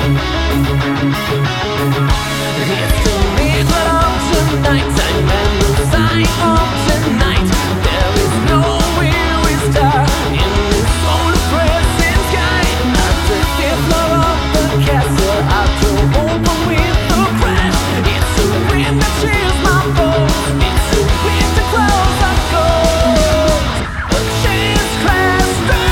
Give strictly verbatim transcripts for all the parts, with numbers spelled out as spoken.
It's the middle of the nighttime and the sign of the night. There is nowhere we start in this solar present sky. At the fifth floor of the castle, I drove over with the crash. It's a wind that chills my bones. It's a wind that clouds our gold. A chance crashed the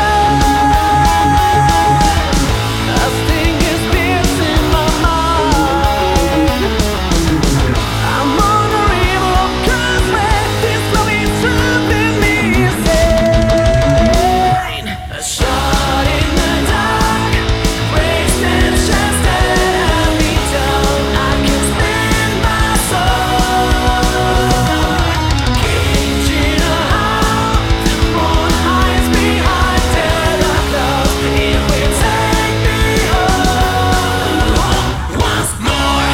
sky. A sting is piercing my mind. I'm on a river crossway. This love is something insane. A shot in the dark breaks the chance that I be down. I can spend my soul caged in a heart. The moon hides behind the clouds. It will take me home once more.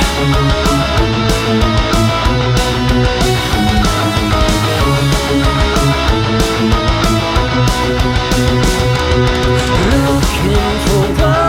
Looking for what